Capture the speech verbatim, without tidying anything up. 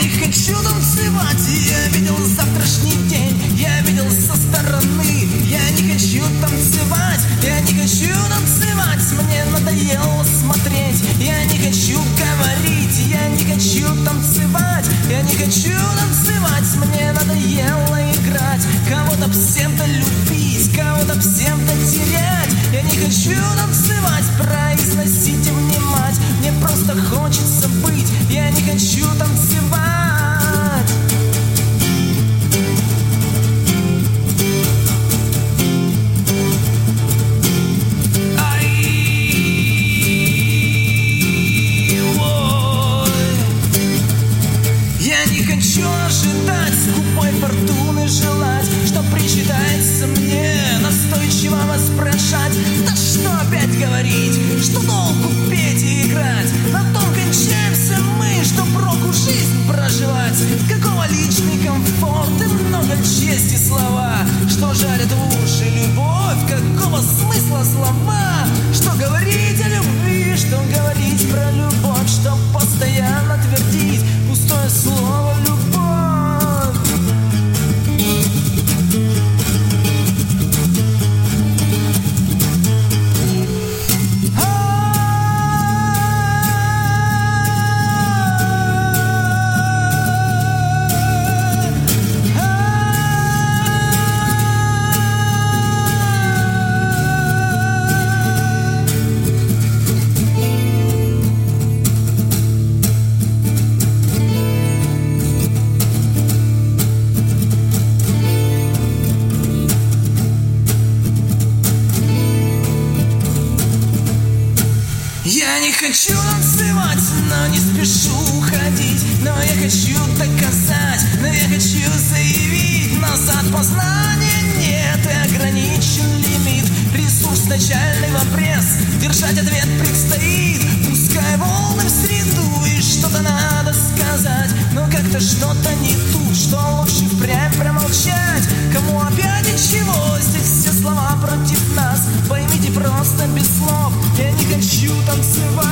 не хочу танцевать. Я видел завтрашний день, я видел со стороны. Я не хочу танцевать, я не хочу танцевать. Мне надоело смотреть, я не хочу говорить. Я не хочу танцевать, я не хочу танцевать. Мне надоело играть, кого-то всем-то любить, кого-то всем-то терять. Я не хочу танцевать, произносить и внимать. Мне просто хочется быть, я не хочу танцевать. Хочу ожидать скупой фортуны, желать, что причитается мне, настойчиво воспрошать. Да что опять говорить, что толку петь и играть? На том кончаемся мы, что проку жизнь проживать. Какого личный комфорт и много чести слова, что жарит в уши любовь, какого смысла слова? Что говорить о любви, что говорить про любовь, что постоянно твердить пустое слово любовь. Я не хочу танцевать, но не спешу уходить. Но я хочу доказать, но я хочу заявить. Назад познания нет и ограничен лимит. Ресурс начальный в обрез, держать ответ предстоит. Пускай волны в среду и что-то надо сказать, но как-то что-то не тут, что лучше впрямь промолчать. Кому опять и чего, здесь все слова против нас. Поймите просто без слов, я не хочу танцевать.